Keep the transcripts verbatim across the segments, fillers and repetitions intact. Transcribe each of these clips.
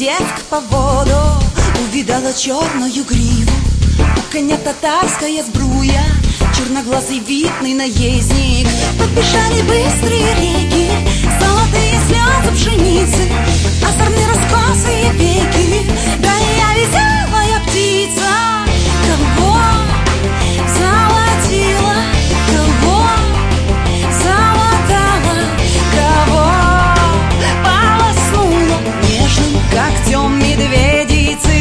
девка по воду, увидала черную гриву. У коня татарская сбруя, черноглазый видный наездник. Побежали быстрые реки, золотые слезы пшеницы, озорные раскосые веки. Да я веселая птица, кого золотила, кого замотала, кого полоснула нежным когтем медведицы.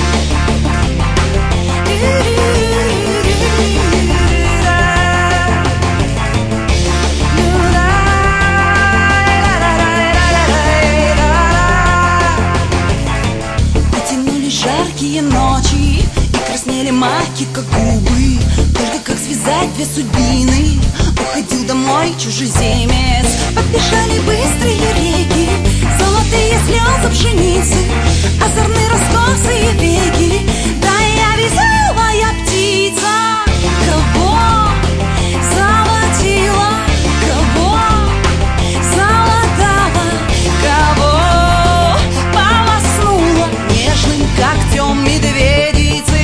Жаркие ночи, и краснели маки, как губы. Только как связать две судьбины, уходил домой чужеземец. Побежали быстрые реки, золотые слезы пшеницы, озорные раскосые веки. Да я веселая птица, кого золотила, кого замотала, кого полоснула нежным когтем медведицы.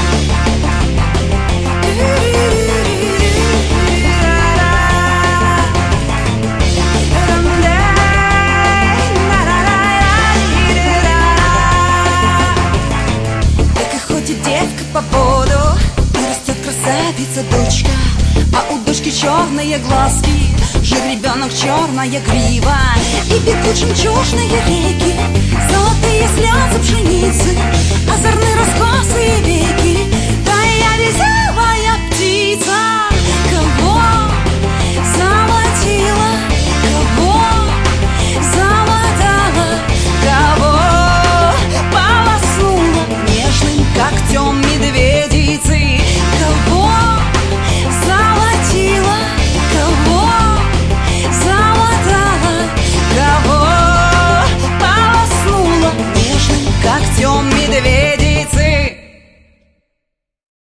Так и ходит девка по воду, и растет красавица дочка, а у дочки черные глазки, жеребенок черная грива. И бегут жемчужные реки, золотые слезы пшеницы, озорные раскосые веки.